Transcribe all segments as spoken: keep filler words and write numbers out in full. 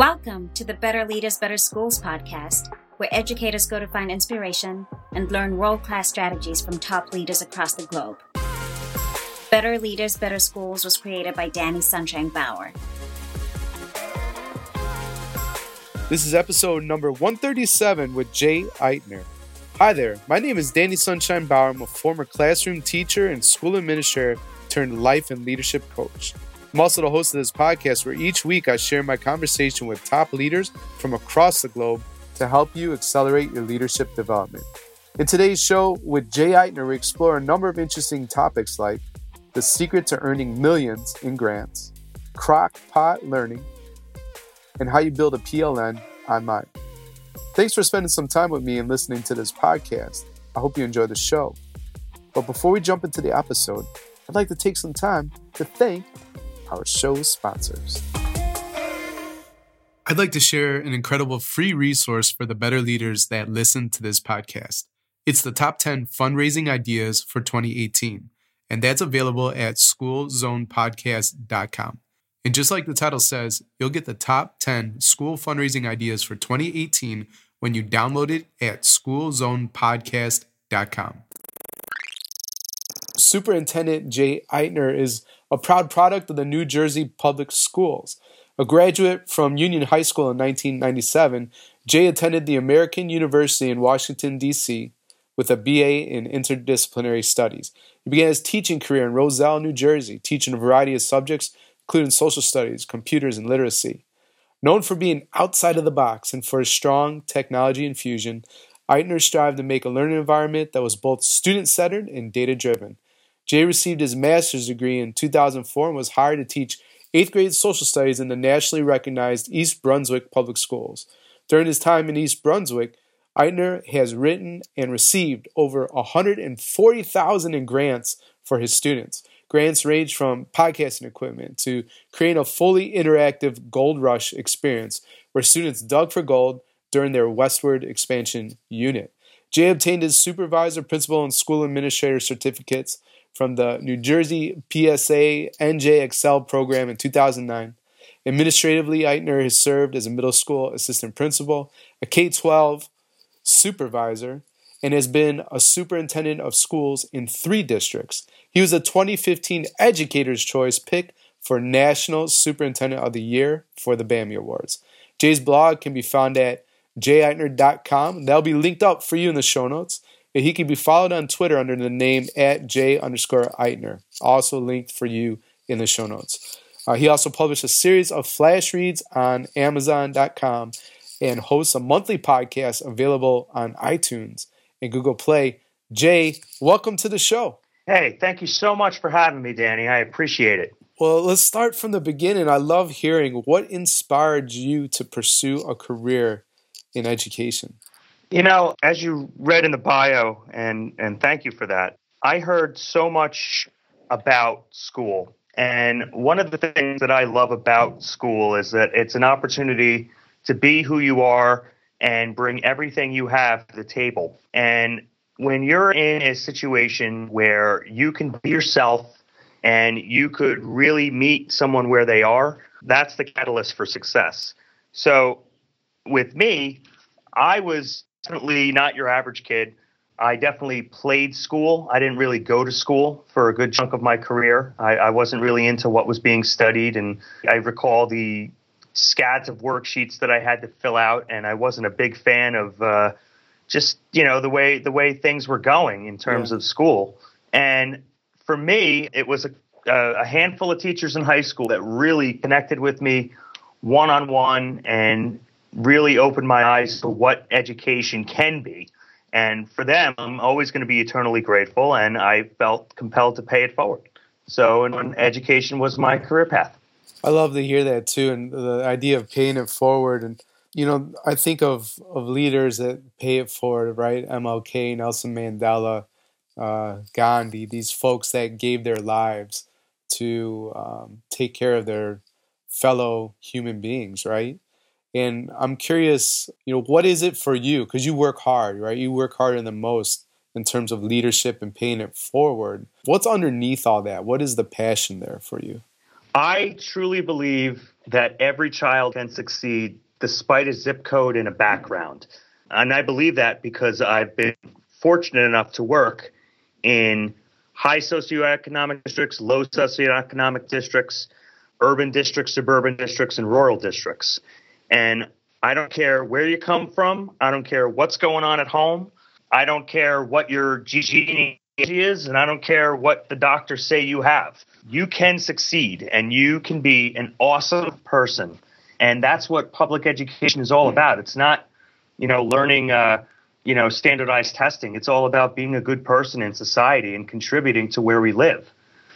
Welcome to the Better Leaders, Better Schools podcast, where educators go to find inspiration and learn world-class strategies from top leaders across the globe. Better Leaders, Better Schools was created by Danny Sunshine Bauer. This is episode number one thirty-seven with Jay Eitner. Hi there, my name is Danny Sunshine Bauer. I'm a former classroom teacher and school administrator turned life and leadership coach. I'm also the host of this podcast where each week I share my conversation with top leaders from across the globe to help you accelerate your leadership development. In today's show with Jay Eitner, we explore a number of interesting topics like the secret to earning millions in grants, crock pot learning, and how you build a P L N online. Thanks for spending some time with me and listening to this podcast. I hope you enjoy the show. But before we jump into the episode, I'd like to take some time to thank our show's sponsors. I'd like to share an incredible free resource for the better leaders that listen to this podcast. It's the top ten fundraising ideas for twenty eighteen, and that's available at school zone podcast dot com. And just like the title says, you'll get the top ten school fundraising ideas for twenty eighteen when you download it at school zone podcast dot com. Superintendent Jay Eitner is a proud product of the New Jersey Public Schools. A graduate from Union High School in nineteen ninety-seven, Jay attended the American University in Washington, D C with a B A in interdisciplinary studies. He began his teaching career in Roselle, New Jersey, teaching a variety of subjects, including social studies, computers, and literacy. Known for being outside of the box and for his strong technology infusion, Eitner strived to make a learning environment that was both student-centered and data-driven. Jay received his master's degree in two thousand four and was hired to teach eighth grade social studies in the nationally recognized East Brunswick Public Schools. During his time in East Brunswick, Eitner has written and received over one hundred forty thousand dollars in grants for his students. Grants range from podcasting equipment to creating a fully interactive Gold Rush experience where students dug for gold during their westward expansion unit. Jay obtained his supervisor, principal, and school administrator certificates from the New Jersey P S A N J Excel program in two thousand nine. Administratively, Eitner has served as a middle school assistant principal, a K twelve supervisor, and has been a superintendent of schools in three districts. He was a twenty fifteen Educator's Choice pick for National Superintendent of the Year for the BAMI Awards. Jay's blog can be found at jay eitner dot com. That'll be linked up for you in the show notes. And he can be followed on Twitter under the name at J underscore Eitner. Also linked for you in the show notes. Uh, he also published a series of flash reads on amazon dot com and hosts a monthly podcast available on iTunes and Google Play. Jay, welcome to the show. Hey, thank you so much for having me, Danny. I appreciate it. Well, let's start from the beginning. I love hearing what inspired you to pursue a career in education. You know, as you read in the bio, and, and thank you for that, I heard so much about school. And one of the things that I love about school is that it's an opportunity to be who you are and bring everything you have to the table. And when you're in a situation where you can be yourself and you could really meet someone where they are, that's the catalyst for success. So with me, I was definitely not your average kid. I definitely played school. I didn't really go to school for a good chunk of my career. I, I wasn't really into what was being studied. And I recall the scads of worksheets that I had to fill out. And I wasn't a big fan of uh, just, you know, the way the way things were going in terms yeah. of school. And for me, it was a, a handful of teachers in high school that really connected with me one-on-one and really opened my eyes to what education can be. And for them, I'm always going to be eternally grateful, and I felt compelled to pay it forward. So and education was my career path. I love to hear that, too, and the idea of paying it forward. And, you know, I think of, of leaders that pay it forward, right? M L K, Nelson Mandela, uh, Gandhi, these folks that gave their lives to um, take care of their fellow human beings, right? And I'm curious, you know, what is it for you? Because you work hard, right? You work harder than most in terms of leadership and paying it forward. What's underneath all that? What is the passion there for you? I truly believe that every child can succeed despite a zip code and a background. And I believe that because I've been fortunate enough to work in high socioeconomic districts, low socioeconomic districts, urban districts, suburban districts, and rural districts. And I don't care where you come from. I don't care what's going on at home. I don't care what your G G is, and I don't care what the doctors say you have. You can succeed, and you can be an awesome person. And that's what public education is all about. It's not, you know, learning, uh, you know, standardized testing. It's all about being a good person in society and contributing to where we live.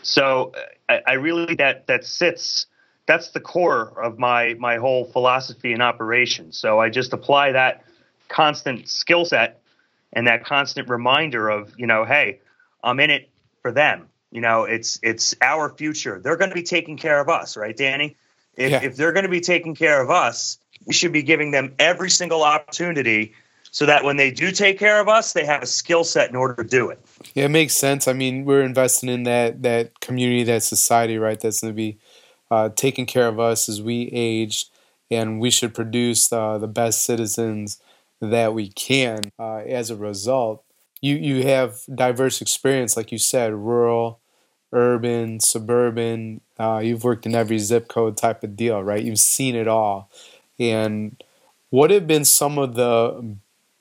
So I, I really that that sits. That's the core of my my whole philosophy and operation. So I just apply that constant skill set and that constant reminder of, you know, hey, I'm in it for them. You know, it's it's our future. They're going to be taking care of us, right, Danny? If, yeah. if they're going to be taking care of us, we should be giving them every single opportunity so that when they do take care of us, they have a skill set in order to do it. Yeah, it makes sense. I mean, we're investing in that that community, that society, right, that's going to be uh, taking care of us as we age, and we should produce uh, the best citizens that we can. Uh, as a result, you, you have diverse experience, like you said, rural, urban, suburban. Uh, you've worked in every zip code type of deal, right? You've seen it all. And what have been some of the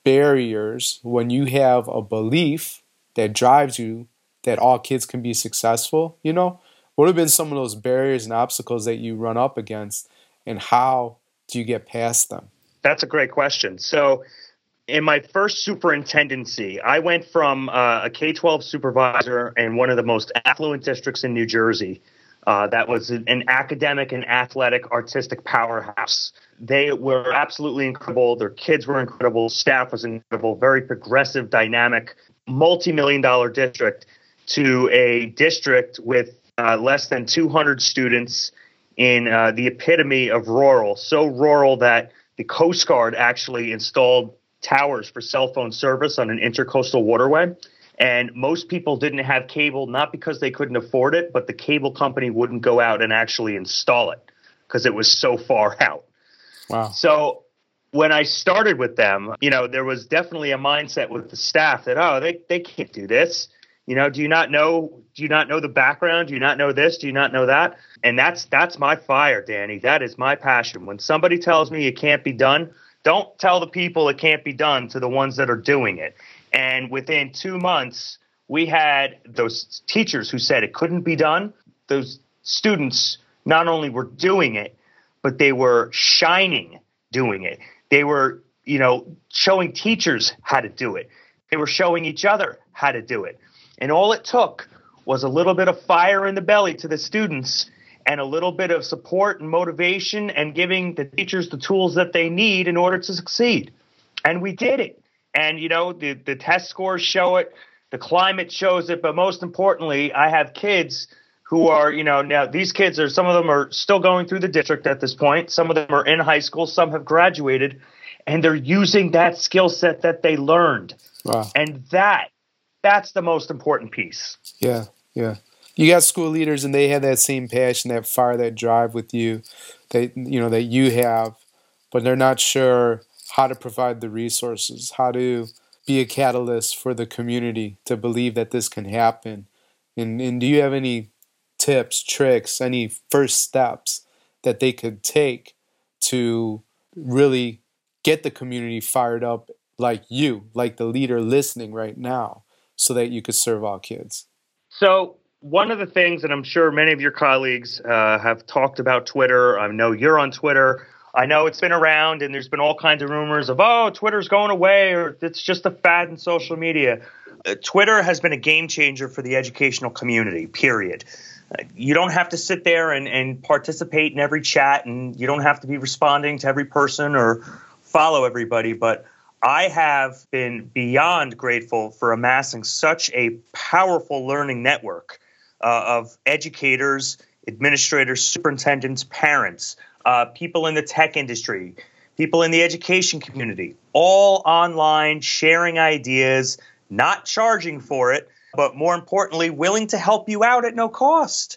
barriers when you have a belief that drives you that all kids can be successful? You know, what have been some of those barriers and obstacles that you run up against, and how do you get past them? That's a great question. So in my first superintendency, I went from uh, a K twelve supervisor in one of the most affluent districts in New Jersey. Uh, that was an academic and athletic artistic powerhouse. They were absolutely incredible. Their kids were incredible. Staff was incredible. Very progressive, dynamic, multi-million dollar district, to a district with uh, less than two hundred students in uh, the epitome of rural. So rural that the Coast Guard actually installed towers for cell phone service on an intercoastal waterway. And most people didn't have cable, not because they couldn't afford it, but the cable company wouldn't go out and actually install it because it was so far out. Wow. So when I started with them, you know, there was definitely a mindset with the staff that, oh, they, they can't do this. You know, do you not know, do you not know the background? Do you not know this? Do you not know that? And that's, that's my fire, Danny. That is my passion. When somebody tells me it can't be done, don't tell the people it can't be done to the ones that are doing it. And within two months, we had those teachers who said it couldn't be done. Those students not only were doing it, but they were shining doing it. They were, you know, showing teachers how to do it. They were showing each other how to do it. And all it took was a little bit of fire in the belly to the students and a little bit of support and motivation and giving the teachers the tools that they need in order to succeed. And we did it. And, you know, the, the test scores show it. The climate shows it. But most importantly, I have kids who are, you know, now these kids are, some of them are still going through the district at this point. Some of them are in high school. Some have graduated. And they're using that skill set that they learned. Wow. And that, that's the most important piece. Yeah, yeah. You got school leaders and they have that same passion, that fire, that drive with you, that, you know, that you have, but they're not sure how to provide the resources, how to be a catalyst for the community to believe that this can happen. And, and do you have any tips, tricks, any first steps that they could take to really get the community fired up like you, like the leader listening right now, so that you could serve all kids? So one of the things, and I'm sure many of your colleagues uh, have talked about Twitter. I know you're on Twitter. I know it's been around and there's been all kinds of rumors of, oh, Twitter's going away or it's just a fad in social media. Uh, Twitter has been a game changer for the educational community, period. Uh, you don't have to sit there and, and participate in every chat, and you don't have to be responding to every person or follow everybody. But I have been beyond grateful for amassing such a powerful learning network uh, of educators, administrators, superintendents, parents, Uh, people in the tech industry, people in the education community, all online, sharing ideas, not charging for it, but more importantly, willing to help you out at no cost.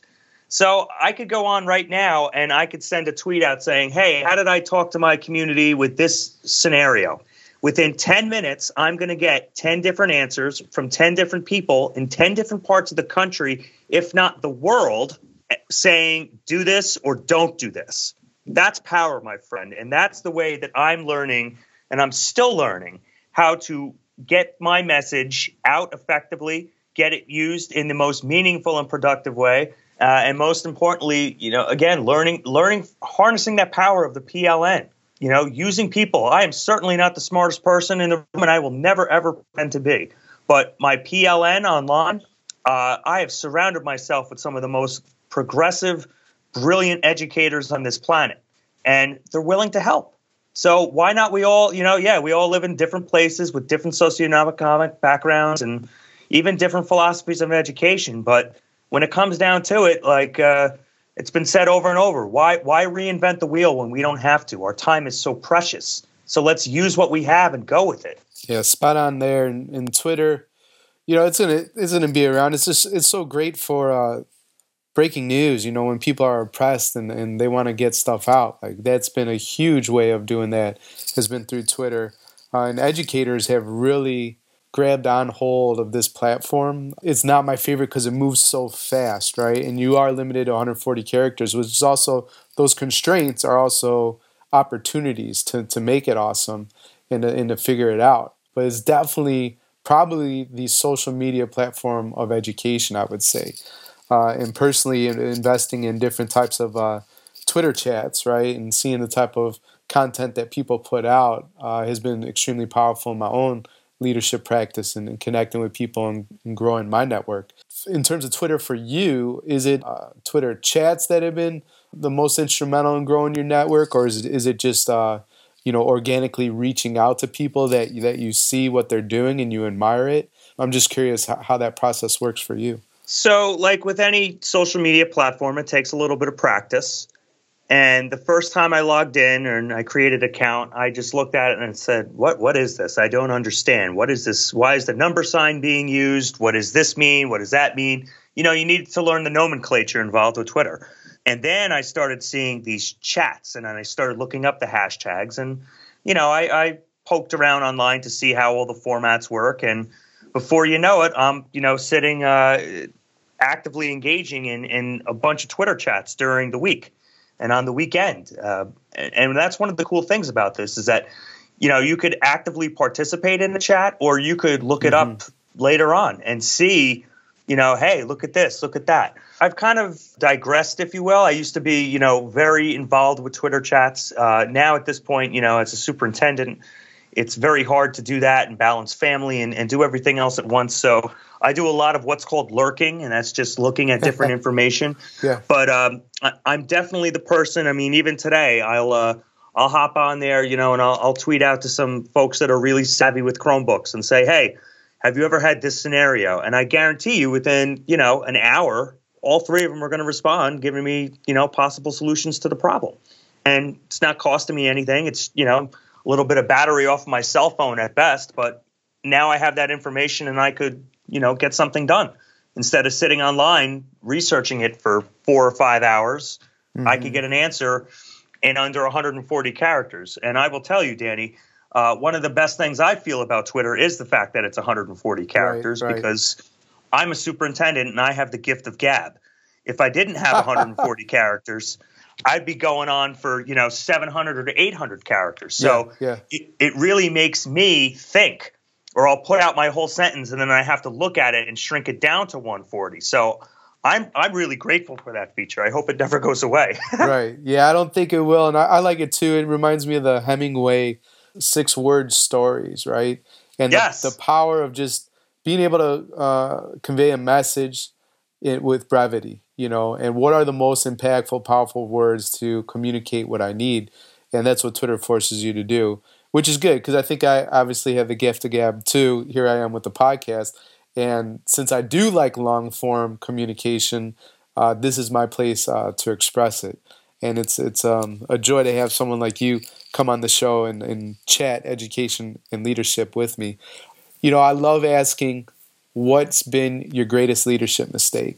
So I could go on right now and I could send a tweet out saying, hey, how did I talk to my community with this scenario? Within ten minutes, I'm going to get ten different answers from ten different people in ten different parts of the country, if not the world, saying do this or don't do this. That's power, my friend. And that's the way that I'm learning, and I'm still learning, how to get my message out effectively, get it used in the most meaningful and productive way. Uh, and most importantly, you know, again, learning, learning, harnessing that power of the P L N, you know, using people. I am certainly not the smartest person in the room, and I will never, ever pretend to be. But my P L N online, uh, I have surrounded myself with some of the most progressive, brilliant educators on this planet, and they're willing to help. So why not we all, you know, yeah, we all live in different places with different socioeconomic backgrounds and even different philosophies of education. But when it comes down to it, like uh, it's been said over and over, why why reinvent the wheel when we don't have to? Our time is so precious. So let's use what we have and go with it. Yeah, spot on there. And, and Twitter, you know, it's gonna it's gonna be around. It's just it's so great for uh, breaking news. You know, when people are oppressed and, and they want to get stuff out, like that's been a huge way of doing that. Has been through Twitter, uh, and educators have really grabbed on hold of this platform. It's not my favorite because it moves so fast, right? And you are limited to one hundred forty characters, which is also, those constraints are also opportunities to, to make it awesome and to, and to figure it out. But it's definitely probably the social media platform of education, I would say. Uh, and personally, investing in different types of uh, Twitter chats, right, and seeing the type of content that people put out uh, has been extremely powerful in my own leadership practice and, and connecting with people and, and growing my network. In terms of Twitter for you, is it uh, Twitter chats that have been the most instrumental in growing your network, or is it, is it just uh, you know, organically reaching out to people that that you see what they're doing and you admire it? I'm just curious how, how that process works for you. So, like with any social media platform, it takes a little bit of practice. And the first time I logged in and I created an account, I just looked at it and said, what, what is this? I don't understand. What is this? Why is the number sign being used? What does this mean? What does that mean? You know, you need to learn the nomenclature involved with Twitter. And then I started seeing these chats, and then I started looking up the hashtags. And, you know, I, I poked around online to see how all the formats work. And before you know it, I'm, you know, sitting uh, actively engaging in, in a bunch of Twitter chats during the week and on the weekend. Uh, and, and that's one of the cool things about this is that, you know, you could actively participate in the chat, or you could look it mm-hmm. up later on and see, you know, hey, look at this, look at that. I've kind of digressed, if you will. I used to be, you know, very involved with Twitter chats. Uh, now at this point, you know, as a superintendent, it's very hard to do that and balance family and, and do everything else at once. So I do a lot of what's called lurking, and that's just looking at different information. Yeah. But um, I, I'm definitely the person. I mean, even today, I'll uh, I'll hop on there, you know, and I'll, I'll tweet out to some folks that are really savvy with Chromebooks and say, hey, have you ever had this scenario? And I guarantee you within, you know, an hour, all three of them are going to respond, giving me, you know, possible solutions to the problem. And it's not costing me anything. It's, you know, a little bit of battery off my cell phone at best. But now I have that information and I could, you know, get something done. Instead of sitting online researching it for four or five hours, mm-hmm. I could get an answer in under one hundred forty characters. And I will tell you, Danny, uh, one of the best things I feel about Twitter is the fact that it's one hundred forty characters, right, right. because I'm a superintendent and I have the gift of gab. If I didn't have one hundred forty characters, I'd be going on for, you know, seven hundred or eight hundred characters. So yeah, yeah. It, it really makes me think, or I'll put out my whole sentence and then I have to look at it and shrink it down to one forty. So I'm I'm really grateful for that feature. I hope it never goes away. Right. Yeah, I don't think it will. And I, I like it too. It reminds me of the Hemingway six word stories, right? And yes. the, the power of just being able to uh, convey a message in, with brevity, you know, and what are the most impactful, powerful words to communicate what I need. And that's what Twitter forces you to do, which is good because I think I obviously have the gift of gab too. Here I am with the podcast. And since I do like long form communication, uh, this is my place uh, to express it. And it's it's um, a joy to have someone like you come on the show and, and chat education and leadership with me. You know, I love asking what's been your greatest leadership mistake.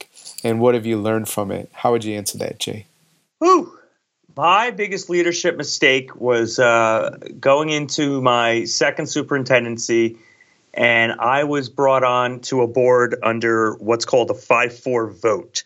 and what have you learned from it? How would you answer that, Jay? Whew. My biggest leadership mistake was uh, going into my second superintendency, and I was brought on to a board under what's called a five four vote.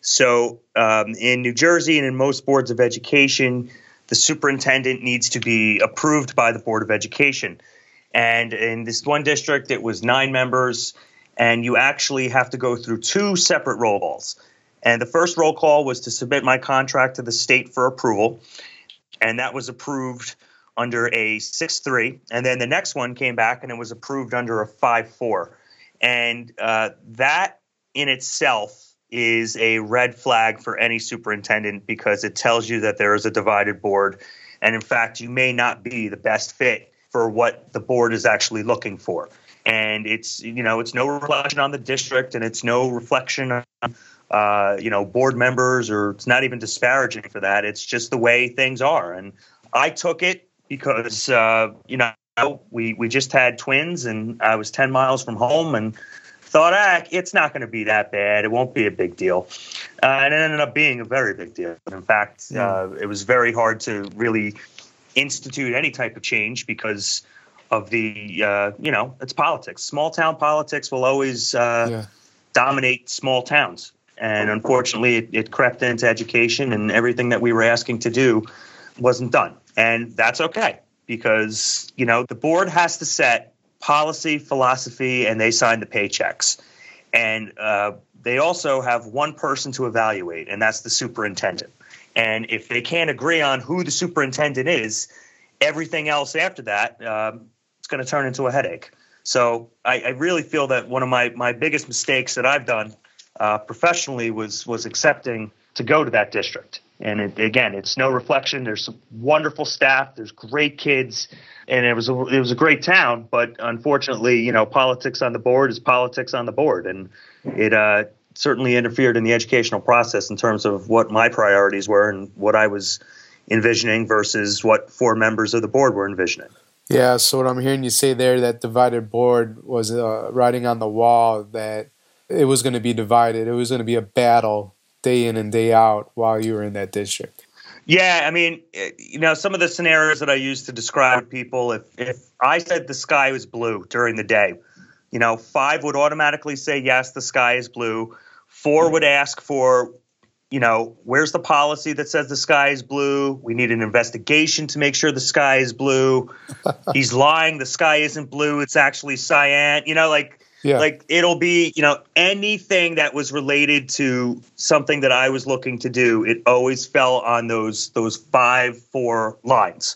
So um, in New Jersey and in most boards of education, the superintendent needs to be approved by the Board of Education. And in this one district, it was nine members, and you actually have to go through two separate roll calls. And the first roll call was to submit my contract to the state for approval, and that was approved under a six three. And then the next one came back, and it was approved under a five four. And uh, that in itself is a red flag for any superintendent, because it tells you that there is a divided board. And in fact, you may not be the best fit for what the board is actually looking for. And it's, you know, it's no reflection on the district, and it's no reflection on Uh, you know, board members, or it's not even disparaging for that. It's just the way things are. And I took it because, uh, you know, we, we just had twins, and I was ten miles from home, and thought, ah, it's not going to be that bad. It won't be a big deal. Uh, and it ended up being a very big deal. In fact, uh, it was very hard to really institute any type of change because of the, uh, you know, it's politics. Small town politics will always uh, yeah. dominate small towns. And unfortunately, it, it crept into education, and everything that we were asking to do wasn't done. And that's okay, because, you know, the board has to set policy, philosophy, and they sign the paychecks. And uh, they also have one person to evaluate, and that's the superintendent. And if they can't agree on who the superintendent is, everything else after that, um, it's going to turn into a headache. So I, I really feel that one of my, my biggest mistakes that I've done Uh, professionally was was accepting to go to that district. And it, again, it's no reflection. There's some wonderful staff. There's great kids, and it was a, it was a great town. But unfortunately, you know, politics on the board is politics on the board, and it uh, certainly interfered in the educational process in terms of what my priorities were and what I was envisioning versus what four members of the board were envisioning. Yeah. So what I'm hearing you say there, that divided board was uh, writing on the wall that it was going to be divided. It was going to be a battle day in and day out while you were in that district. Yeah, I mean, you know, some of the scenarios that I used to describe people, if, if I said the sky was blue during the day, you know, five would automatically say, yes, the sky is blue. Four would ask for, you know, where's the policy that says the sky is blue? We need an investigation to make sure the sky is blue. He's lying. The sky isn't blue. It's actually cyan. You know, like, Yeah. Like it'll be, you know, anything that was related to something that I was looking to do, it always fell on those those five, four lines.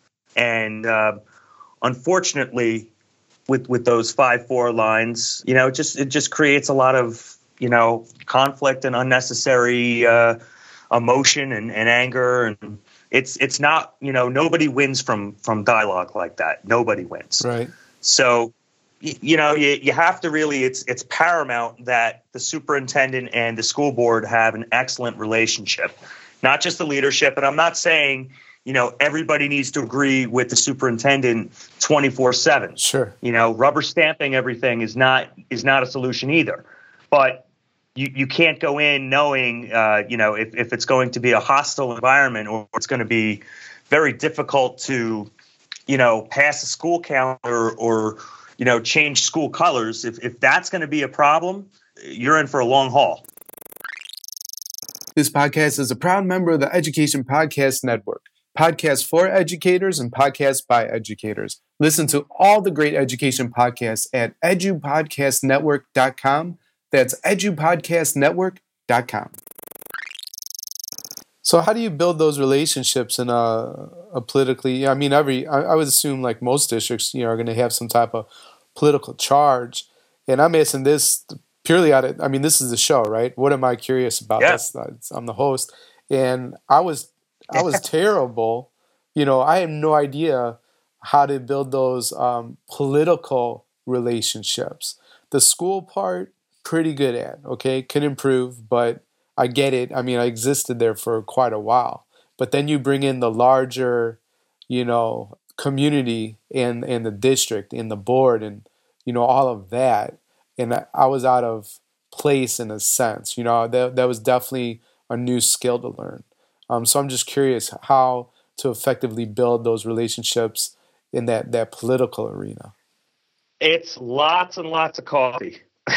And uh, unfortunately, with with those five, four lines, you know, it just it just creates a lot of, you know, conflict and unnecessary uh, emotion and, and anger. And it's it's not, you know, nobody wins from from dialogue like that. Nobody wins. Right. So, you know, you, you have to really, it's it's paramount that the superintendent and the school board have an excellent relationship, not just the leadership. And I'm not saying, you know, everybody needs to agree with the superintendent twenty-four seven. Sure. You know, rubber stamping everything is not is not a solution either. But you, you can't go in knowing, uh, you know, if, if it's going to be a hostile environment, or it's going to be very difficult to, you know, pass a school calendar or, you know, change school colors. If if that's going to be a problem, you're in for a long haul. This podcast is a proud member of the Education Podcast Network. Podcasts for educators and podcasts by educators. Listen to all the great education podcasts at edu podcast network dot com. That's edu podcast network dot com. So how do you build those relationships in a, a politically, I mean, every, I, I would assume like most districts, you know, are going to have some type of political charge. And I'm asking this purely out of, I mean, this is the show, right? What am I curious about? Yeah. This? I'm the host. And I was, I was terrible. You know, I have no idea how to build those um, political relationships. The school part, pretty good at, okay? Can improve, but I get it. I mean, I existed there for quite a while. But then you bring in the larger, you know, community and, and the district and the board and, you know, all of that. And I, I was out of place in a sense. You know, that that was definitely a new skill to learn. Um, so I'm just curious how to effectively build those relationships in that, that political arena. It's lots and lots of coffee.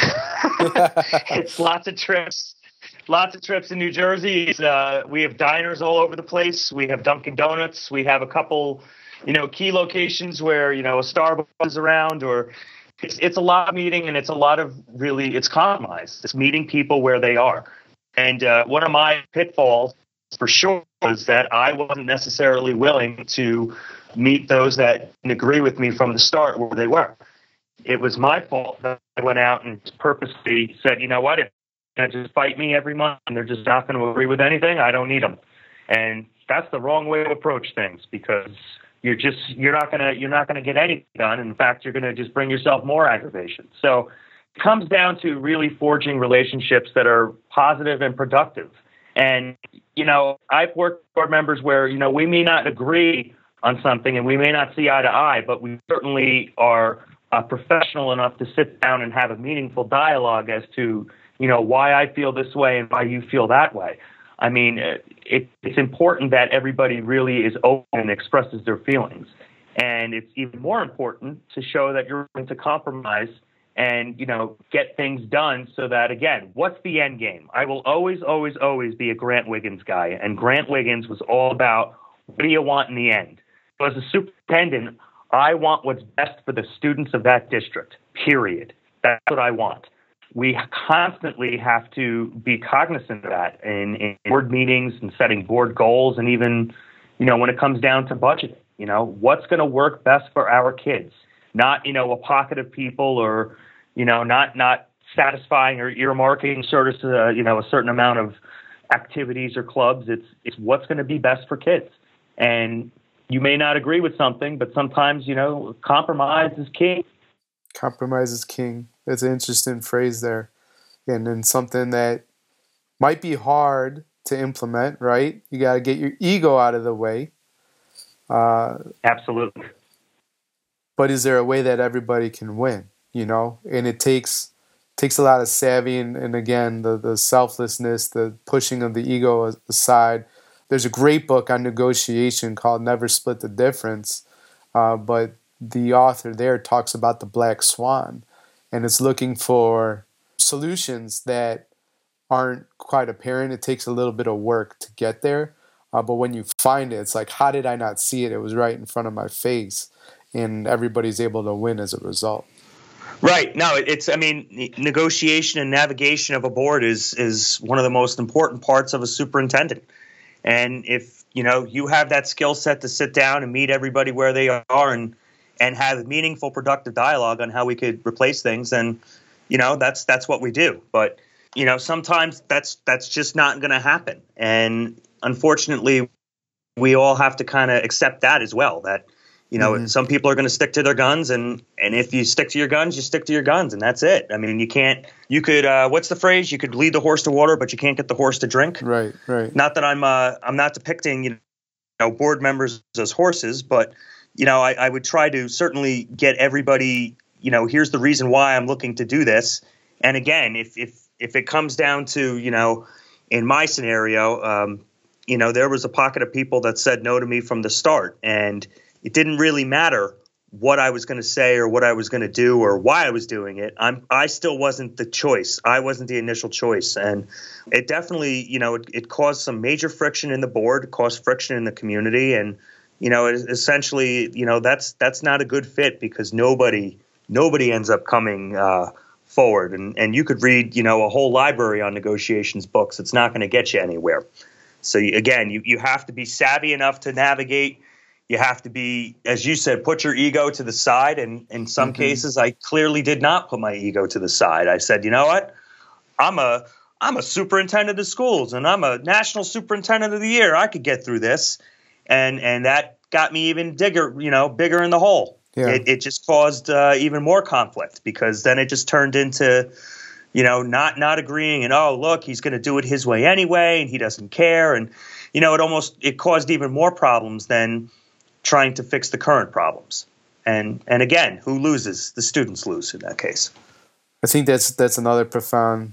It's lots of trips. Lots of trips in New Jersey. Uh, we have diners all over the place. We have Dunkin' Donuts. We have a couple, you know, key locations where, you know, a Starbucks is around, or it's, it's a lot of meeting, and it's a lot of really, it's compromise. It's meeting people where they are. And uh, one of my pitfalls for sure was that I wasn't necessarily willing to meet those that didn't agree with me from the start where they were. It was my fault that I went out and purposely said, you know what, if they just fight me every month and they're just not going to agree with anything, I don't need them. And that's the wrong way to approach things, because you're just, you're not going to, you're not going to get anything done. In fact, you're going to just bring yourself more aggravation. So it comes down to really forging relationships that are positive and productive. And, you know, I've worked with board members where, you know, we may not agree on something and we may not see eye to eye, but we certainly are uh, professional enough to sit down and have a meaningful dialogue as to, you know, why I feel this way and why you feel that way. I mean, it, it's important that everybody really is open and expresses their feelings. And it's even more important to show that you're willing to compromise and, you know, get things done so that, again, what's the end game? I will always, always, always be a Grant Wiggins guy. And Grant Wiggins was all about, what do you want in the end? So as a superintendent, I want what's best for the students of that district, period. That's what I want. We constantly have to be cognizant of that in, in board meetings and setting board goals, and even, you know, when it comes down to budgeting, you know, what's going to work best for our kids, not, you know, a pocket of people, or, you know, not, not satisfying or earmarking sort of, uh, you know, a certain amount of activities or clubs. It's, it's what's going to be best for kids. And you may not agree with something, but sometimes, you know, compromise is king. Compromise is king. That's an interesting phrase there. And then something that might be hard to implement, right? You got to get your ego out of the way. Uh, Absolutely. But is there a way that everybody can win, you know? And it takes takes a lot of savvy and, and again, the, the selflessness, the pushing of the ego aside. There's a great book on negotiation called Never Split the Difference, uh, but the author there talks about the black swan, and it's looking for solutions that aren't quite apparent. It takes a little bit of work to get there, uh, but when you find it, it's like, how did I not see it? It was right in front of my face, and everybody's able to win as a result. Right. No, it's, I mean, negotiation and navigation of a board is is one of the most important parts of a superintendent. And if, you know, you have that skill set to sit down and meet everybody where they are and and have meaningful, productive dialogue on how we could replace things, then, you know, that's that's what we do. But, you know, sometimes that's that's just not going to happen. And unfortunately, we all have to kind of accept that as well, that, you know, mm-hmm. some people are going to stick to their guns, and, and if you stick to your guns, you stick to your guns, and that's it. I mean, you can't, you could, uh, what's the phrase? You could lead the horse to water, but you can't get the horse to drink. Right, right. Not that I'm, uh, I'm not depicting, you know, board members as horses, but, you know, I, I would try to certainly get everybody, you know, here's the reason why I'm looking to do this. And again, if, if, if it comes down to, you know, in my scenario, um, you know, there was a pocket of people that said no to me from the start, and it didn't really matter what I was going to say or what I was going to do or why I was doing it. I'm, I still wasn't the choice. I wasn't the initial choice. And it definitely, you know, it, it caused some major friction in the board, it caused friction in the community. And, you know, it, essentially, you know, that's that's not a good fit, because nobody nobody ends up coming uh, forward. And, and you could read, you know, a whole library on negotiations books. It's not going to get you anywhere. So, you, again, you, you have to be savvy enough to navigate. You have to be, as you said, put your ego to the side. And in some mm-hmm. cases, I clearly did not put my ego to the side. I said, you know what? I'm a I'm a superintendent of schools, and I'm a national superintendent of the year. I could get through this. And and that got me even bigger, you know, bigger in the hole. Yeah. It, it just caused uh, even more conflict, because then it just turned into, you know, not not agreeing, and, oh, look, he's going to do it his way anyway, and he doesn't care. And, you know, it almost it caused even more problems than trying to fix the current problems. And and again, who loses? The students lose in that case. I think that's that's another profound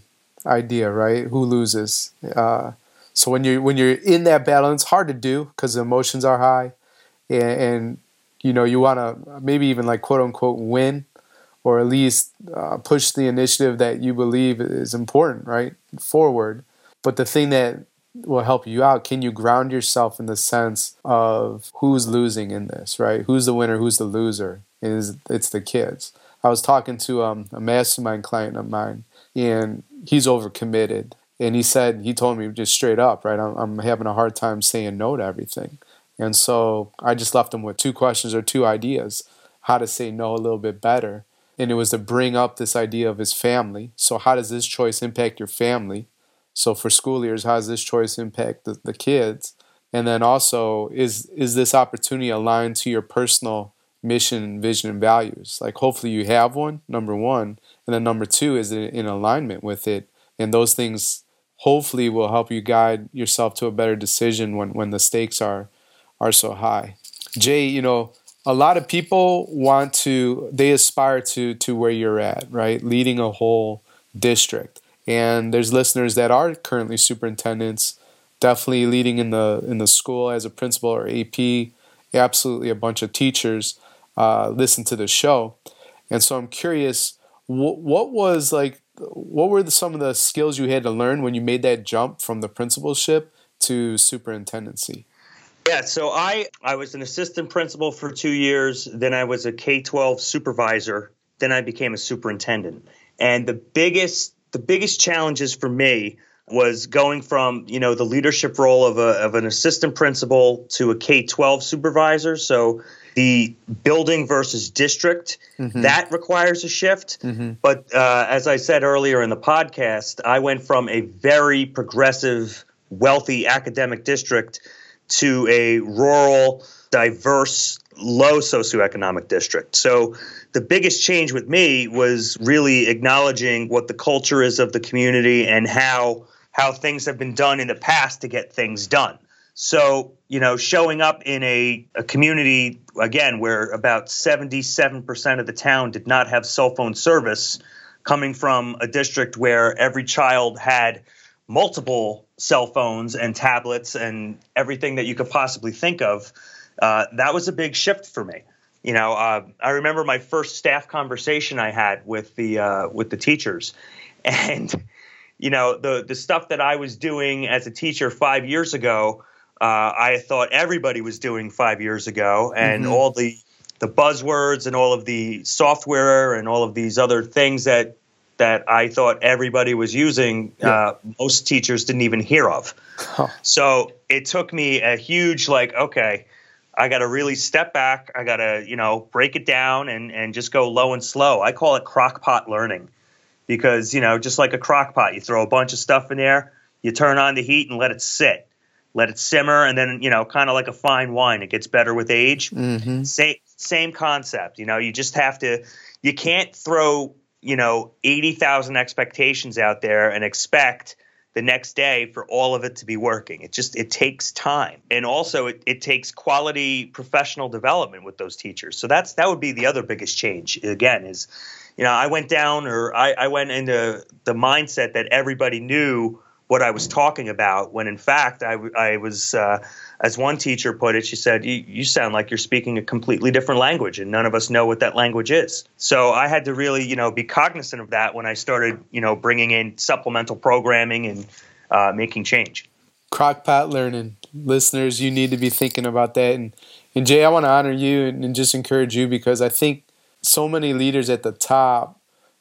idea, right? Who loses? Uh, so when you're when you're in that battle, it's hard to do because the emotions are high, and, and you know you want to maybe even like quote unquote win, or at least uh, push the initiative that you believe is important, right, forward. But the thing that will help you out, can you ground yourself in the sense of who's losing in this, right? Who's the winner, who's the loser? Is it's the kids. I was talking to um, a mastermind client of mine, and he's overcommitted. And he said, he told me just straight up, right, I'm, I'm having a hard time saying no to everything. And so I just left him with two questions or two ideas, how to say no a little bit better. And it was to bring up this idea of his family. So how does this choice impact your family? So for school leaders, how does this choice impact the, the kids? And then also, is is this opportunity aligned to your personal mission, vision, and values? Like hopefully you have one, number one. And then number two, is it in alignment with it? And those things hopefully will help you guide yourself to a better decision when, when the stakes are are so high. Jay, you know, a lot of people want to, they aspire to to where you're at, right? Leading a whole district. And there's listeners that are currently superintendents, definitely leading in the in the school as a principal or A P, absolutely a bunch of teachers uh, listen to the show. And so I'm curious, wh- what was like, what were the, some of the skills you had to learn when you made that jump from the principalship to superintendency? Yeah, so I, I was an assistant principal for two years. Then I was a K twelve supervisor. Then I became a superintendent. And the biggest the biggest challenges for me was going from, you know, the leadership role of a of an assistant principal to a K twelve supervisor. So the building versus district, mm-hmm. that requires a shift. Mm-hmm. But uh, as I said earlier in the podcast, I went from a very progressive, wealthy academic district to a rural, diverse, low socioeconomic district. So the biggest change with me was really acknowledging what the culture is of the community and how how things have been done in the past to get things done. So, you know, showing up in a, a community, again, where about seventy-seven percent of the town did not have cell phone service, coming from a district where every child had multiple cell phones and tablets and everything that you could possibly think of, uh, that was a big shift for me. You know, uh, I remember my first staff conversation I had with the uh, with the teachers, and you know, the the stuff that I was doing as a teacher five years ago, uh, I thought everybody was doing five years ago, and mm-hmm. all the the buzzwords and all of the software and all of these other things that that I thought everybody was using, yeah. uh, most teachers didn't even hear of. Huh. So it took me a huge, like, okay, I got to really step back. I got to, you know, break it down and, and just go low and slow. I call it crock pot learning because, you know, just like a crock pot, you throw a bunch of stuff in there, you turn on the heat and let it sit, let it simmer. And then, you know, kind of like a fine wine, it gets better with age. Mm-hmm. Same, same concept. You know, you just have to, you can't throw, you know, eighty thousand expectations out there and expect the next day for all of it to be working. It just, it takes time. And also it, it takes quality professional development with those teachers. So that's, that would be the other biggest change again is, you know, I went down or I, I went into the mindset that everybody knew what I was talking about when in fact I, I was, uh, as one teacher put it, she said, you, you sound like you're speaking a completely different language and none of us know what that language is. So I had to really, you know, be cognizant of that when I started, you know, bringing in supplemental programming and uh, making change. Crockpot learning. Listeners, you need to be thinking about that. And, and Jay, I want to honor you and, and just encourage you because I think so many leaders at the top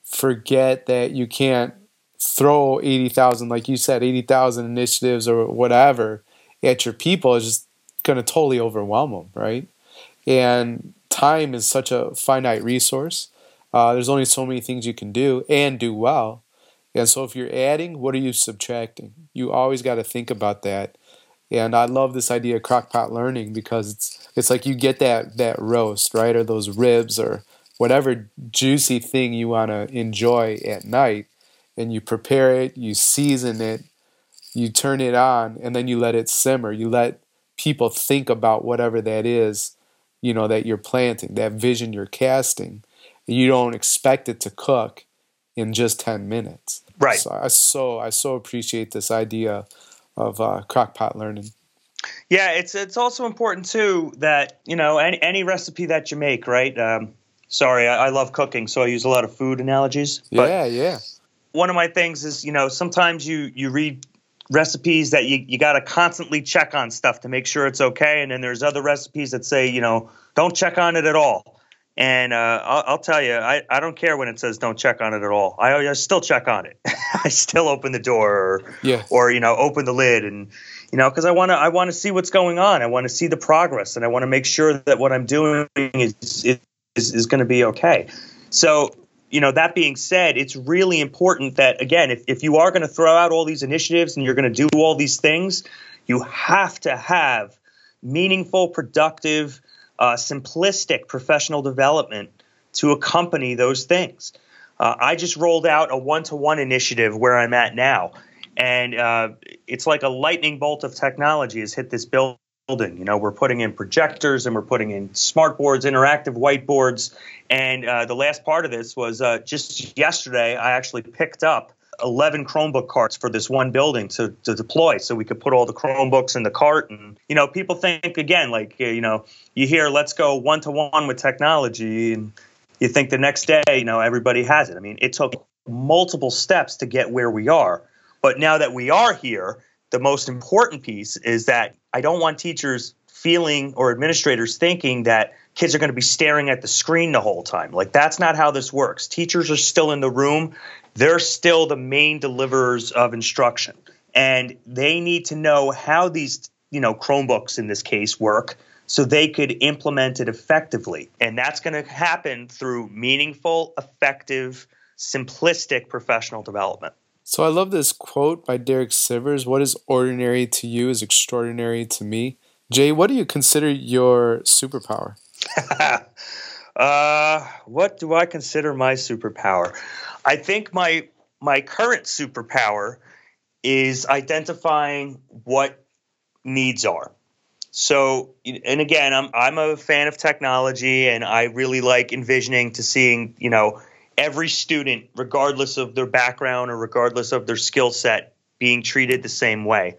forget that you can't throw eighty thousand, like you said, eighty thousand initiatives or whatever at your people is just going to totally overwhelm them, right? And time is such a finite resource. Uh, there's only so many things you can do and do well. And so if you're adding, what are you subtracting? You always got to think about that. And I love this idea of crockpot learning because it's it's like you get that that roast, right? Or those ribs or whatever juicy thing you want to enjoy at night. And you prepare it, you season it, you turn it on, and then you let it simmer. You let people think about whatever that is, you know, that you're planting, that vision you're casting. And you don't expect it to cook in just ten minutes. Right. So I so I so appreciate this idea of uh, crockpot learning. Yeah, it's it's also important too that, you know, any, any recipe that you make, right? Um, sorry, I, I love cooking, so I use a lot of food analogies. But Yeah, yeah. one of my things is, you know, sometimes you you read recipes that you, you got to constantly check on stuff to make sure it's okay. And then there's other recipes that say, you know, don't check on it at all. And uh, I'll, I'll tell you, I, I don't care when it says don't check on it at all. I, I still check on it. I still open the door or, Yeah. or, you know, open the lid and, you know, because I want to I want to see what's going on. I want to see the progress, and I want to make sure that what I'm doing is is, is going to be okay. So, you know, that being said, it's really important that, again, if, if you are going to throw out all these initiatives and you're going to do all these things, you have to have meaningful, productive, uh, simplistic professional development to accompany those things. Uh, I just rolled out a one-to-one initiative where I'm at now. And uh, it's like a lightning bolt of technology has hit this building. You know, we're putting in projectors and we're putting in smart boards, interactive whiteboards. And uh, the last part of this was uh, just yesterday, I actually picked up eleven Chromebook carts for this one building to, to deploy so we could put all the Chromebooks in the cart. And, you know, people think, again, like, you know, you hear let's go one-to-one with technology and you think the next day, you know, everybody has it. I mean, it took multiple steps to get where we are. But now that we are here, the most important piece is that I don't want teachers feeling or administrators thinking that kids are going to be staring at the screen the whole time. Like, that's not how this works. Teachers are still in the room. They're still the main deliverers of instruction. And they need to know how these, you know, Chromebooks in this case work so they could implement it effectively. And that's going to happen through meaningful, effective, simplistic professional development. So I love this quote by Derek Sivers. What is ordinary to you is extraordinary to me. Jay, what do you consider your superpower? uh, what do I consider my superpower? I think my my current superpower is identifying what needs are. So, and again, I'm I'm a fan of technology, and I really like envisioning to seeing, you know, every student, regardless of their background or regardless of their skill set, being treated the same way.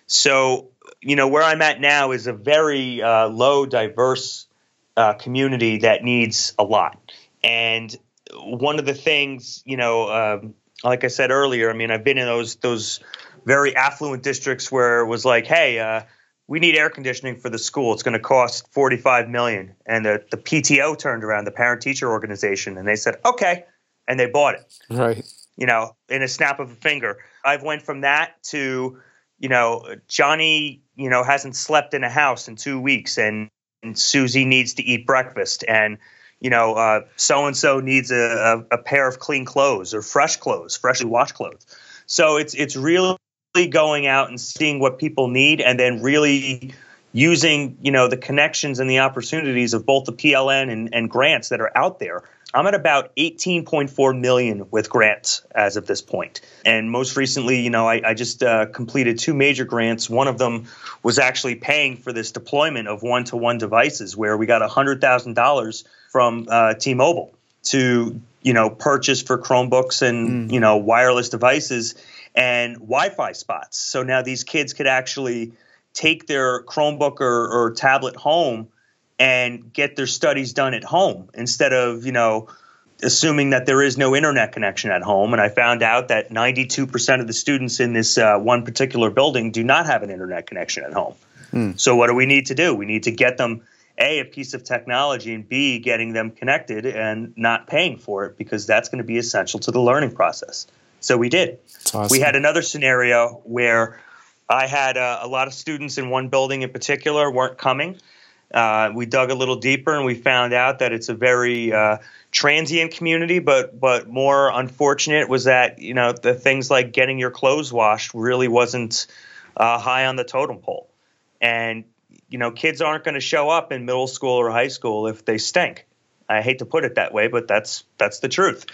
So, you know, where I'm at now is a very uh, low, diverse uh, community that needs a lot. And one of the things, you know, um, like I said earlier, I mean, I've been in those those very affluent districts where it was like, hey, uh, we need air conditioning for the school. It's going to cost forty-five million dollars. And the, the P T O turned around, the parent-teacher organization, and they said, okay, and they bought it. Right. You know, in a snap of a finger. I've went from that to, you know, Johnny, you know, hasn't slept in a house in two weeks, and, and Susie needs to eat breakfast, and, you know, uh, so-and-so needs a, a, a pair of clean clothes or fresh clothes, freshly washed clothes. So it's it's really going out and seeing what people need, and then really using, you know, the connections and the opportunities of both the P L N and, and grants that are out there. I'm at about eighteen point four million with grants as of this point. And most recently, you know, I, I just uh, completed two major grants. One of them was actually paying for this deployment of one-to-one devices, where we got one hundred thousand dollars from uh, T-Mobile to, you know, purchase for Chromebooks and, mm. you know, wireless devices and Wi-Fi spots. So now these kids could actually take their Chromebook or, or tablet home and get their studies done at home instead of, you know, assuming that there is no internet connection at home. And I found out that ninety-two percent of the students in this uh, one particular building do not have an internet connection at home. Mm. So what do we need to do? We need to get them, A, a piece of technology, and B, getting them connected and not paying for it, because that's going to be essential to the learning process. So we did. Awesome. We had another scenario where I had uh, a lot of students in one building in particular weren't coming. Uh, we dug a little deeper and we found out that it's a very uh, transient community, but but more unfortunate was that, you know, the things like getting your clothes washed really wasn't uh, high on the totem pole. And, you know, kids aren't going to show up in middle school or high school if they stink. I hate to put it that way, but that's that's the truth.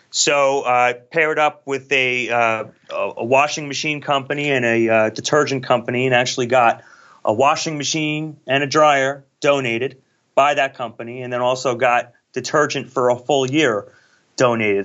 So I uh, paired up with a, uh, a washing machine company and a uh, detergent company, and actually got a washing machine and a dryer donated by that company, and then also got detergent for a full year donated.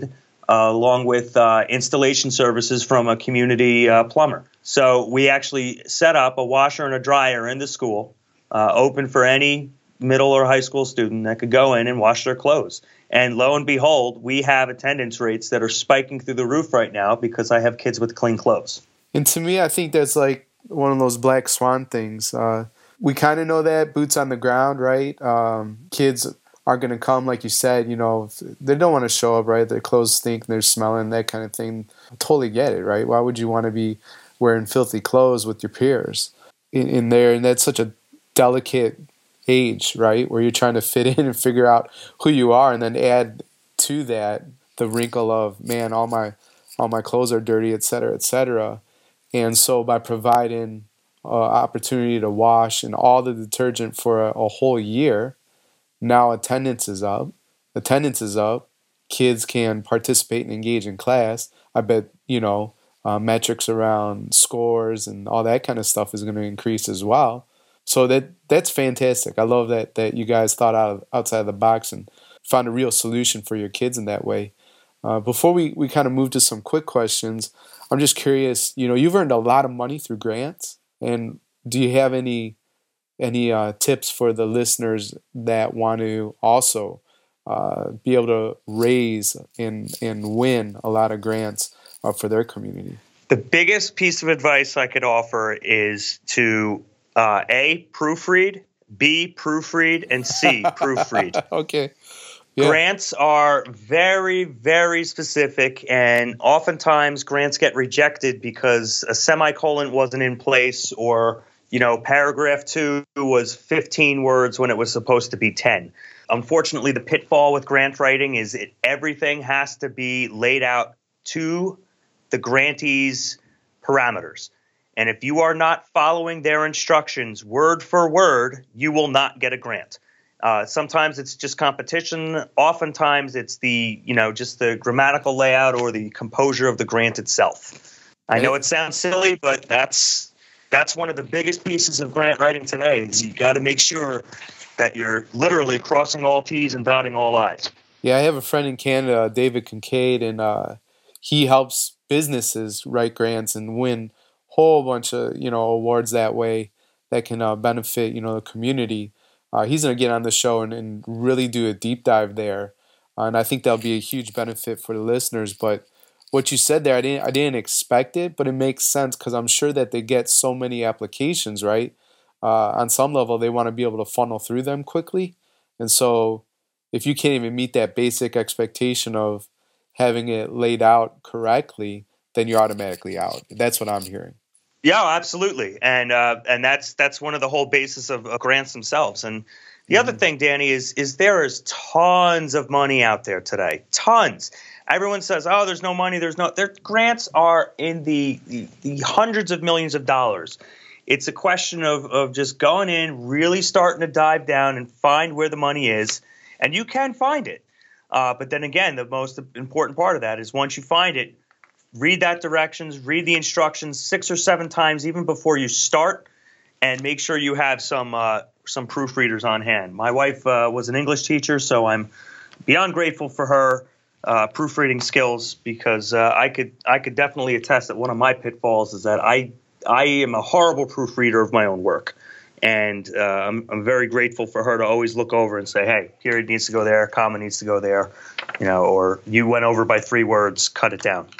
uh, along with uh, installation services from a community uh, plumber. So we actually set up a washer and a dryer in the school, uh, open for any middle or high school student that could go in and wash their clothes. And lo and behold, we have attendance rates that are spiking through the roof right now because I have kids with clean clothes. And to me, I think that's like one of those black swan things. Uh, we kind of know that, boots on the ground, right? Um, kids aren't going to come, like you said, you know, they don't want to show up, right? Their clothes stink, they're smelling, that kind of thing. I totally get it, right? Why would you want to be wearing filthy clothes with your peers in, in there? And that's such a delicate age, right? Where you're trying to fit in and figure out who you are, and then add to that the wrinkle of, man, all my all my clothes are dirty, et cetera, et cetera. And so by providing uh, opportunity to wash and all the detergent for a, a whole year, now attendance is up. Attendance is up. Kids can participate and engage in class. I bet, you know, uh, metrics around scores and all that kind of stuff is going to increase as well. So that that's fantastic. I love that that you guys thought out of, outside of the box and found a real solution for your kids in that way. Uh, before we, we kind of move to some quick questions, I'm just curious, you know, you've earned a lot of money through grants. And do you have any any uh, tips for the listeners that want to also uh, be able to raise and, and win a lot of grants uh, for their community? The biggest piece of advice I could offer is to uh, A, proofread, B, proofread, and C, proofread. Okay. Yeah. Grants are very, very specific, and oftentimes grants get rejected because a semicolon wasn't in place, or, you know, paragraph two was fifteen words when it was supposed to be ten. Unfortunately, the pitfall with grant writing is it, everything has to be laid out to the grantee's parameters. And if you are not following their instructions word for word, you will not get a grant. Uh, sometimes it's just competition. Oftentimes it's the, you know, just the grammatical layout or the composure of the grant itself. I know it sounds silly, but that's that's one of the biggest pieces of grant writing today. Is you got to make sure that you're literally crossing all T's and dotting all I's. Yeah, I have a friend in Canada, David Kincaid, and uh, he helps businesses write grants and win a whole bunch of, you know, awards that way that can uh, benefit, you know, the community. Uh, he's going to get on the show and, and really do a deep dive there. Uh, and I think that'll be a huge benefit for the listeners. But what you said there, I didn't, I didn't expect it, but it makes sense because I'm sure that they get so many applications, right? Uh, on some level, they want to be able to funnel through them quickly. And so if you can't even meet that basic expectation of having it laid out correctly, then you're automatically out. That's what I'm hearing. Yeah, absolutely, and uh, and that's that's one of the whole basis of, of grants themselves. And the mm-hmm. other thing, Danny, is is there is tons of money out there today, tons. Everyone says, "Oh, there's no money." There's no. Their grants are in the, the the hundreds of millions of dollars. It's a question of of just going in, really starting to dive down and find where the money is, and you can find it. Uh, but then again, the most important part of that is once you find it, read that directions, read the instructions six or seven times even before you start, and make sure you have some uh, some proofreaders on hand. My wife uh, was an English teacher, so I'm beyond grateful for her uh, proofreading skills because uh, I could I could definitely attest that one of my pitfalls is that I I am a horrible proofreader of my own work, and uh, I'm, I'm very grateful for her to always look over and say, "Hey, period needs to go there, comma needs to go there," you know, or "You went over by three words, cut it down."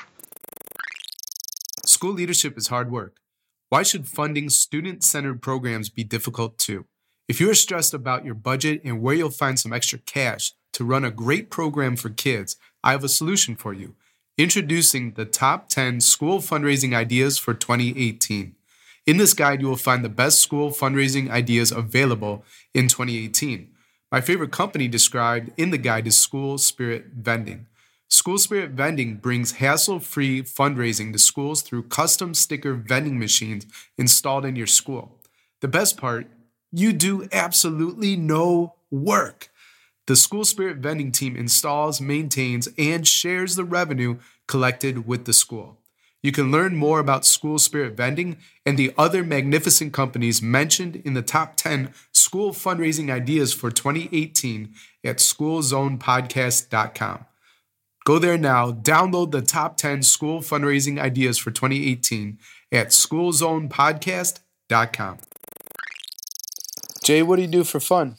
School leadership is hard work. Why should funding student-centered programs be difficult too? If you are stressed about your budget and where you'll find some extra cash to run a great program for kids, I have a solution for you. Introducing the top ten school fundraising ideas for twenty eighteen. In this guide, you will find the best school fundraising ideas available in twenty eighteen. My favorite company described in the guide is School Spirit Vending. School Spirit Vending brings hassle-free fundraising to schools through custom sticker vending machines installed in your school. The best part, you do absolutely no work. The School Spirit Vending team installs, maintains, and shares the revenue collected with the school. You can learn more about School Spirit Vending and the other magnificent companies mentioned in the top ten school fundraising ideas for twenty eighteen at school zone podcast dot com. Go there now. Download the top ten school fundraising ideas for twenty eighteen at school zone podcast dot com. Jay, what do you do for fun?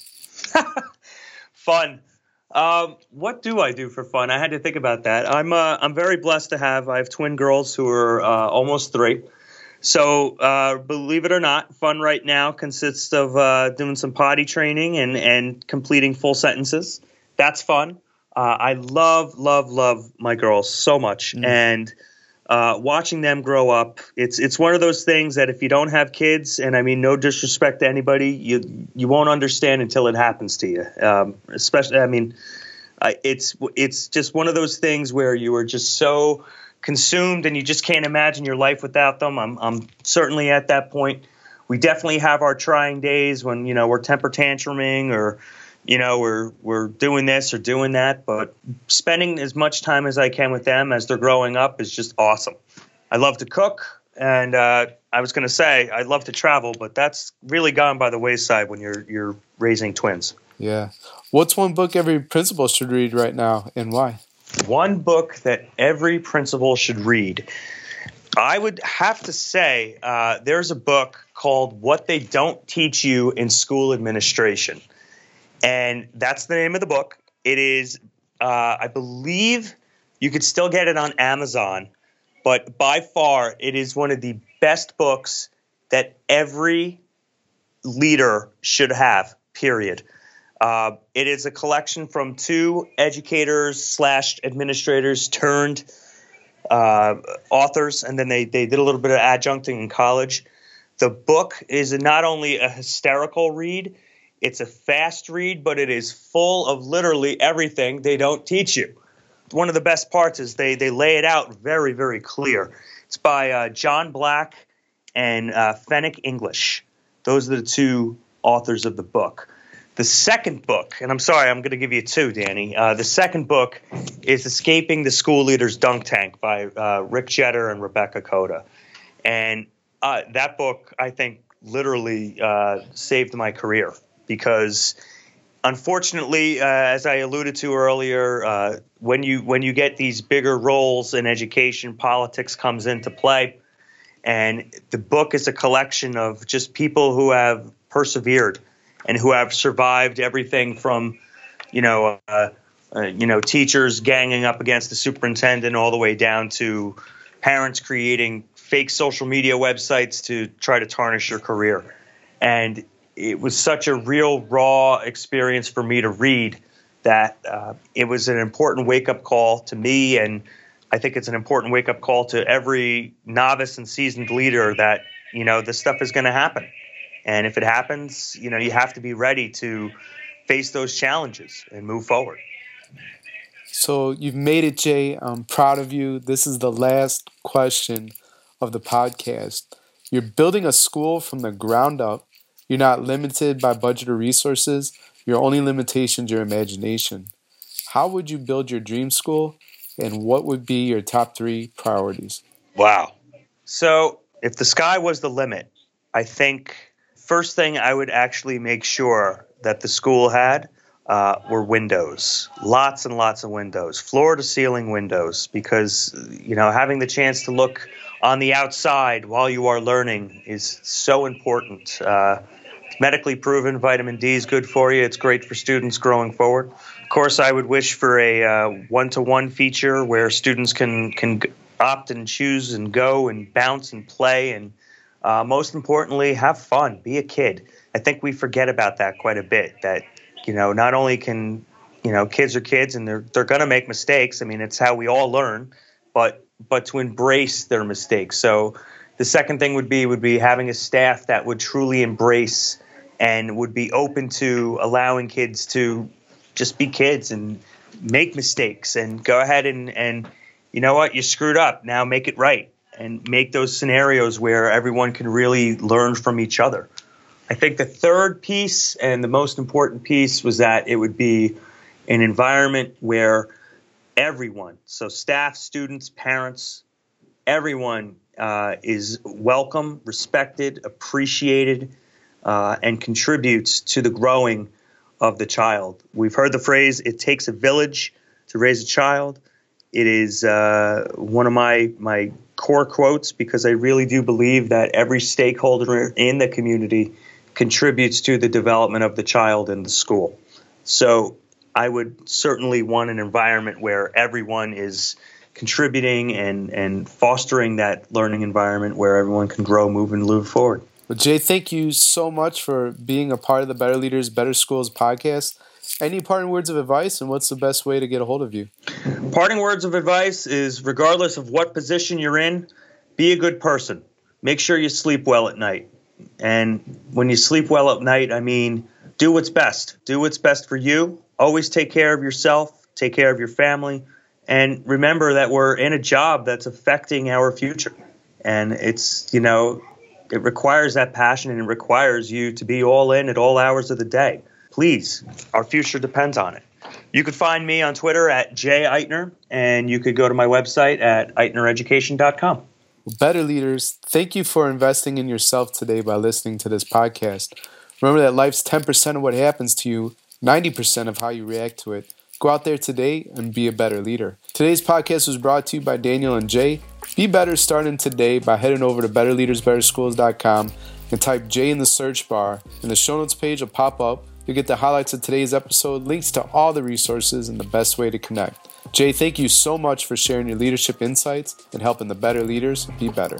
Fun. Um, what do I do for fun? I had to think about that. I'm uh, I'm very blessed to have. I have twin girls who are uh, almost three. So uh, believe it or not, fun right now consists of uh, doing some potty training and, and completing full sentences. That's fun. Uh, I love, love, love my girls so much. Mm. And uh, watching them grow up, it's it's one of those things that if you don't have kids, and I mean no disrespect to anybody, you you won't understand until it happens to you. Um, especially, I mean, uh, it's it's just one of those things where you are just so consumed and you just can't imagine your life without them. I'm I'm certainly at that point. We definitely have our trying days when, you know, we're temper tantruming or, you know, we're we're doing this or doing that, but spending as much time as I can with them as they're growing up is just awesome. I love to cook, and uh, I was going to say I love to travel, but that's really gone by the wayside when you're you're raising twins. Yeah. What's one book every principal should read right now, and why? One book that every principal should read. I would have to say uh, there's a book called What They Don't Teach You in School Administration. And that's the name of the book. It is, uh, I believe you could still get it on Amazon, but by far it is one of the best books that every leader should have, period. Uh, it is a collection from two educators slash administrators turned uh, authors, and then they, they did a little bit of adjuncting in college. The book is not only a hysterical read, it's a fast read, but it is full of literally everything they don't teach you. One of the best parts is they, they lay it out very, very clear. It's by uh, John Black and uh, Fenwick English. Those are the two authors of the book. The second book, and I'm sorry, I'm going to give you two, Danny. Uh, the second book is Escaping the School Leader's Dunk Tank by uh, Rick Jeter and Rebecca Coda. And uh, that book, I think, literally uh, saved my career because, unfortunately, uh, as I alluded to earlier, uh, when you when you get these bigger roles in education, politics comes into play. And the book is a collection of just people who have persevered and who have survived everything from, you know, uh, uh, you know, teachers ganging up against the superintendent all the way down to parents creating fake social media websites to try to tarnish your career. And it was such a real raw experience for me to read that uh, it was an important wake-up call to me, and I think it's an important wake-up call to every novice and seasoned leader that, you know, this stuff is going to happen. And if it happens, you know, you have to be ready to face those challenges and move forward. So you've made it, Jay. I'm proud of you. This is the last question of the podcast. You're building a school from the ground up. You're not limited by budget or resources. Your only limitation is your imagination. How would you build your dream school, and what would be your top three priorities? Wow. So if the sky was the limit, I think first thing I would actually make sure that the school had uh, were windows, lots and lots of windows, floor to ceiling windows, because, you know, having the chance to look on the outside while you are learning is so important. Uh, it's medically proven vitamin D is good for you. It's great for students growing forward. Of course, I would wish for a uh, one-to-one feature where students can, can opt and choose and go and bounce and play and Uh, most importantly, have fun. Be a kid. I think we forget about that quite a bit, that, you know, not only can, you know, kids are kids and they're they're going to make mistakes. I mean, it's how we all learn, but but to embrace their mistakes. So the second thing would be would be having a staff that would truly embrace and would be open to allowing kids to just be kids and make mistakes and go ahead and, and you know what, you screwed up. Now make it right. And make those scenarios where everyone can really learn from each other. I think the third piece and the most important piece was that it would be an environment where everyone, so staff, students, parents, everyone uh, is welcome, respected, appreciated, uh, and contributes to the growing of the child. We've heard the phrase, it takes a village to raise a child. It is uh, one of my my core quotes because I really do believe that every stakeholder in the community contributes to the development of the child in the school. So I would certainly want an environment where everyone is contributing and, and fostering that learning environment where everyone can grow, move, and move forward. Well, Jay, thank you so much for being a part of the Better Leaders, Better Schools podcast. Any parting words of advice, and what's the best way to get a hold of you? Parting words of advice is, regardless of what position you're in, be a good person. Make sure you sleep well at night. And when you sleep well at night, I mean, do what's best. Do what's best for you. Always take care of yourself. Take care of your family. And remember that we're in a job that's affecting our future. And it's, you know, it requires that passion, and it requires you to be all in at all hours of the day. Please, our future depends on it. You could find me on Twitter at Jay Eitner, and you could go to my website at eitner education dot com. Well, Better Leaders, thank you for investing in yourself today by listening to this podcast. Remember that life's ten percent of what happens to you, ninety percent of how you react to it. Go out there today and be a better leader. Today's podcast was brought to you by Daniel and Jay. Be better starting today by heading over to better leaders better schools dot com and type Jay in the search bar, and the show notes page will pop up. You'll get the highlights of today's episode, links to all the resources, and the best way to connect. Jay, thank you so much for sharing your leadership insights and helping the better leaders be better.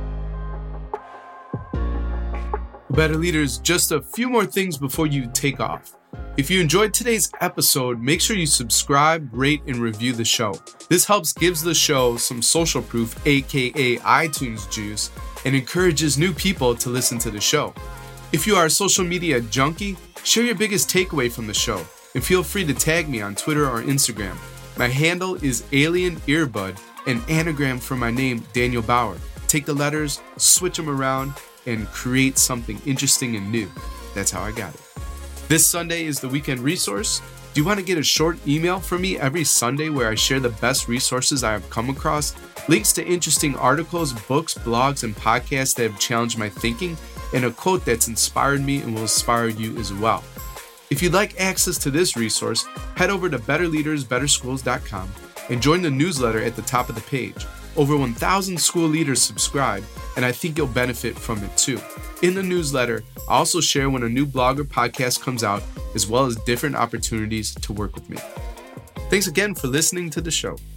Better Leaders, just a few more things before you take off. If you enjoyed today's episode, make sure you subscribe, rate, and review the show. This helps gives the show some social proof, aka iTunes juice, and encourages new people to listen to the show. If you are a social media junkie, share your biggest takeaway from the show, and feel free to tag me on Twitter or Instagram. My handle is Alien Earbud, an anagram for my name, Daniel Bauer. Take the letters, switch them around, and create something interesting and new. That's how I got it. This Sunday is the Weekend Resource. Do you want to get a short email from me every Sunday where I share the best resources I have come across, links to interesting articles, books, blogs, and podcasts that have challenged my thinking, and a quote that's inspired me and will inspire you as well? If you'd like access to this resource, head over to better leaders better schools dot com and join the newsletter at the top of the page. Over one thousand school leaders subscribe, and I think you'll benefit from it too. In the newsletter, I also share when a new blog or podcast comes out, as well as different opportunities to work with me. Thanks again for listening to the show.